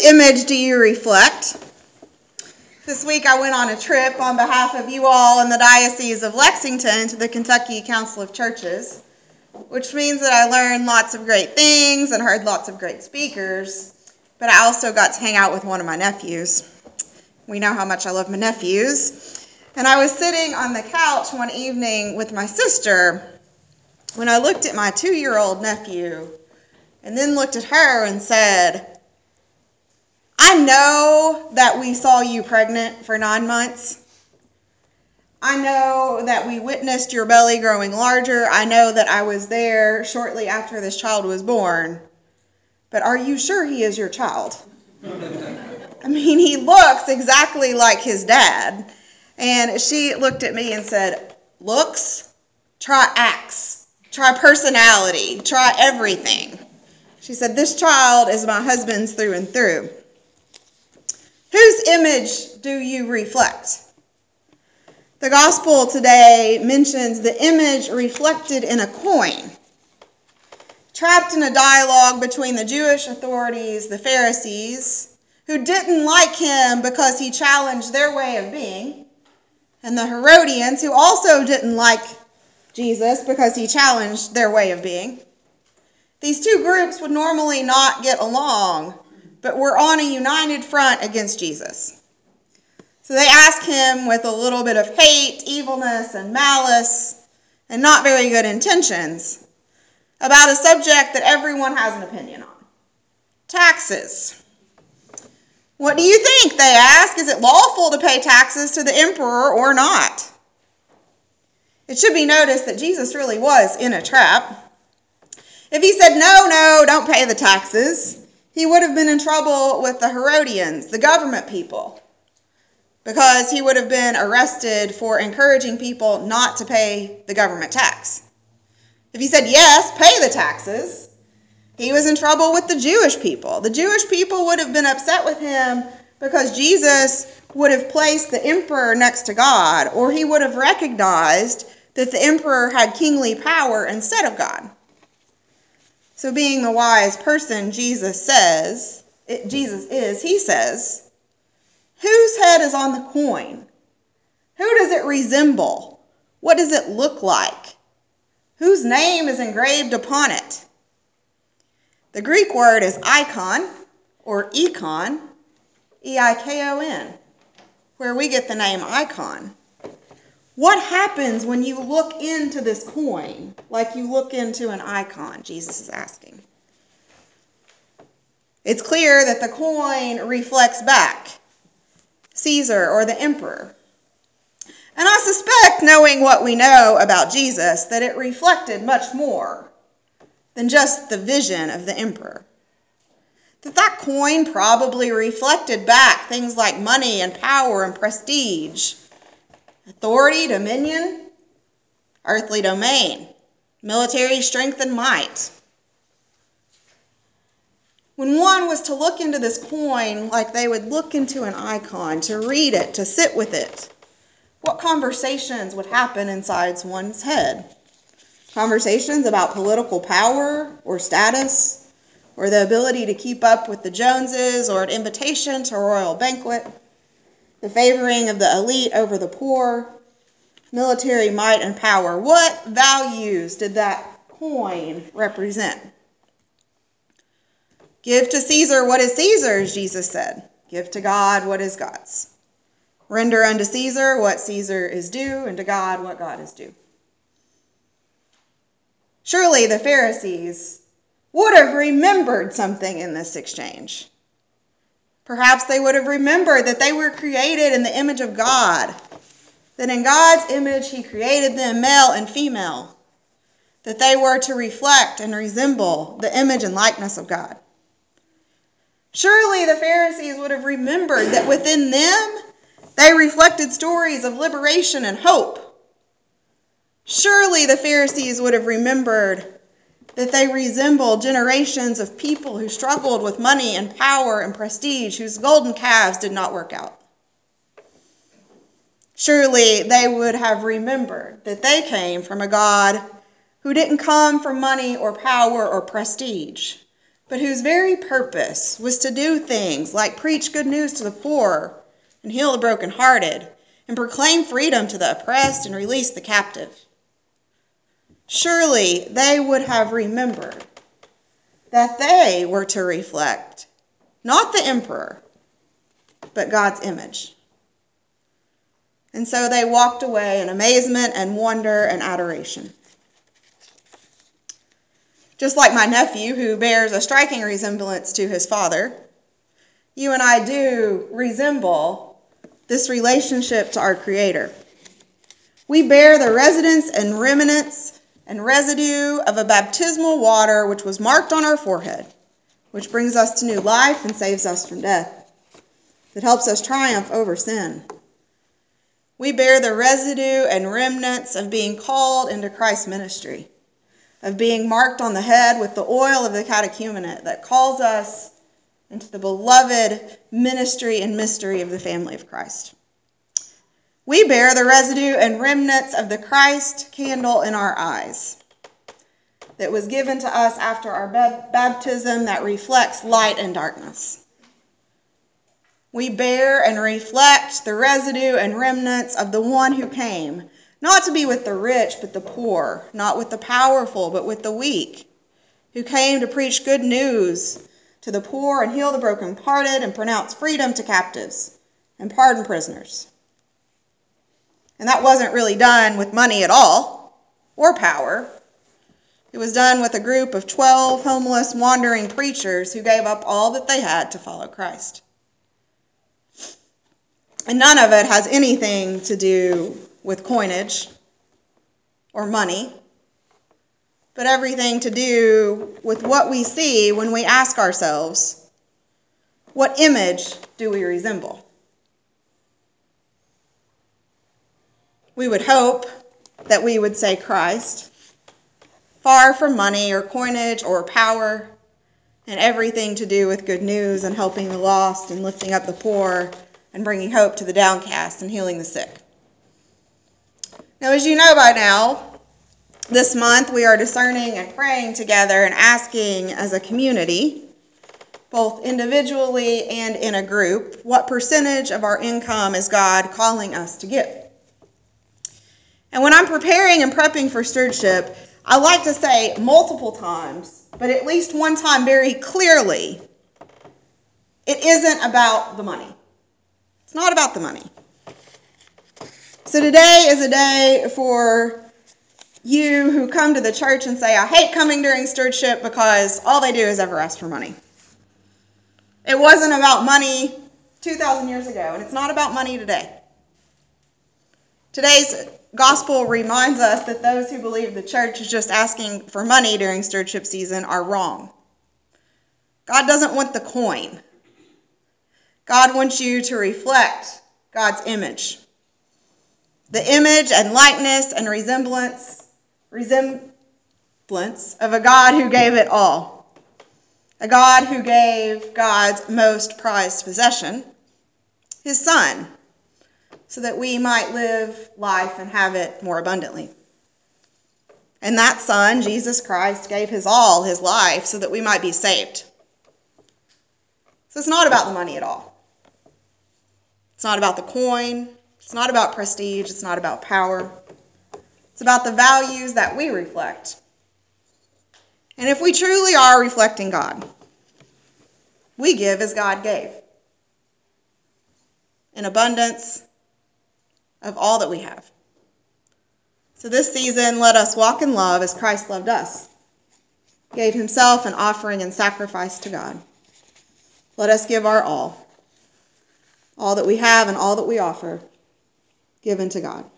image do you reflect? This week I went on a trip on behalf of you all in the Diocese of Lexington to the Kentucky Council of Churches, which means that I learned lots of great things and heard lots of great speakers, but I also got to hang out with one of my nephews. We know how much I love my nephews. And I was sitting on the couch one evening with my sister when I looked at my 2-year-old nephew and then looked at her and said, I know that we saw you pregnant for 9 months. I know that we witnessed your belly growing larger. I know that I was there shortly after this child was born. But are you sure he is your child? I mean, he looks exactly like his dad. And she looked at me and said, looks, try acts, try personality, try everything. She said, this child is my husband's through and through. Whose image do you reflect? The gospel today mentions the image reflected in a coin, trapped in a dialogue between the Jewish authorities, the Pharisees, who didn't like him because he challenged their way of being, and the Herodians, who also didn't like Jesus because he challenged their way of being. These two groups would normally not get along, but were on a united front against Jesus. So they asked him with a little bit of hate, evilness, and malice, and not very good intentions, about a subject that everyone has an opinion on: taxes. What do you think, they ask? Is it lawful to pay taxes to the emperor or not? It should be noticed that Jesus really was in a trap. If he said, no, don't pay the taxes, he would have been in trouble with the Herodians, the government people, because he would have been arrested for encouraging people not to pay the government tax. If he said, yes, pay the taxes, he was in trouble with the Jewish people. The Jewish people would have been upset with him because Jesus would have placed the emperor next to God, or he would have recognized that the emperor had kingly power instead of God. So being the wise person Jesus says, he says, whose head is on the coin? Who does it resemble? What does it look like? Whose name is engraved upon it? The Greek word is icon, or ikon, E-I-K-O-N, where we get the name icon. What happens when you look into this coin like you look into an icon? Jesus is asking. It's clear that the coin reflects back Caesar or the emperor. And I suspect, knowing what we know about Jesus, that it reflected much more than just the vision of the emperor. That coin probably reflected back things like money and power and prestige, authority, dominion, earthly domain, military strength and might. When one was to look into this coin like they would look into an icon, to read it, to sit with it, what conversations would happen inside one's head? Conversations about political power or status, or the ability to keep up with the Joneses, or an invitation to a royal banquet, the favoring of the elite over the poor, military might and power. What values did that coin represent? Give to Caesar what is Caesar's, Jesus said. Give to God what is God's. Render unto Caesar what Caesar is due, and to God what God is due. Surely the Pharisees would have remembered something in this exchange. Perhaps they would have remembered that they were created in the image of God, that in God's image he created them male and female, that they were to reflect and resemble the image and likeness of God. Surely the Pharisees would have remembered that within them they reflected stories of liberation and hope. Surely the Pharisees would have remembered that they resembled generations of people who struggled with money and power and prestige, whose golden calves did not work out. Surely they would have remembered that they came from a God who didn't come from money or power or prestige, but whose very purpose was to do things like preach good news to the poor and heal the brokenhearted and proclaim freedom to the oppressed and release the captive. Surely they would have remembered that they were to reflect not the emperor, but God's image. And so they walked away in amazement and wonder and adoration. Just like my nephew, who bears a striking resemblance to his father, you and I do resemble this relationship to our Creator. We bear the residence and remnants and residue of a baptismal water which was marked on our forehead, which brings us to new life and saves us from death, that helps us triumph over sin. We bear the residue and remnants of being called into Christ's ministry, of being marked on the head with the oil of the catechumenate that calls us into the beloved ministry and mystery of the family of Christ. We bear the residue and remnants of the Christ candle in our eyes that was given to us after our baptism that reflects light and darkness. We bear and reflect the residue and remnants of the one who came, not to be with the rich but the poor, not with the powerful but with the weak, who came to preach good news to the poor and heal the brokenhearted and pronounce freedom to captives and pardon prisoners. And that wasn't really done with money at all, or power. It was done with a group of 12 homeless, wandering preachers who gave up all that they had to follow Christ. And none of it has anything to do with coinage or money, but everything to do with what we see when we ask ourselves, what image do we resemble? We would hope that we would say Christ, far from money or coinage or power, and everything to do with good news and helping the lost and lifting up the poor and bringing hope to the downcast and healing the sick. Now, as you know by now, this month we are discerning and praying together and asking as a community, both individually and in a group, what percentage of our income is God calling us to give? And when I'm preparing and prepping for stewardship, I like to say multiple times, but at least one time very clearly, it isn't about the money. It's not about the money. So today is a day for you who come to the church and say, I hate coming during stewardship because all they do is ever ask for money. It wasn't about money 2,000 years ago, and it's not about money today. Today's gospel reminds us that those who believe the church is just asking for money during stewardship season are wrong. God doesn't want the coin. God wants you to reflect God's image. The image and likeness and resemblance of a God who gave it all. A God who gave God's most prized possession, his Son, so that we might live life and have it more abundantly. And that Son, Jesus Christ, gave his all, his life, so that we might be saved. So it's not about the money at all. It's not about the coin. It's not about prestige. It's not about power. It's about the values that we reflect. And if we truly are reflecting God, we give as God gave, in abundance of all that we have. So this season, let us walk in love as Christ loved us, gave himself an offering and sacrifice to God. Let us give our all that we have and all that we offer, given to God.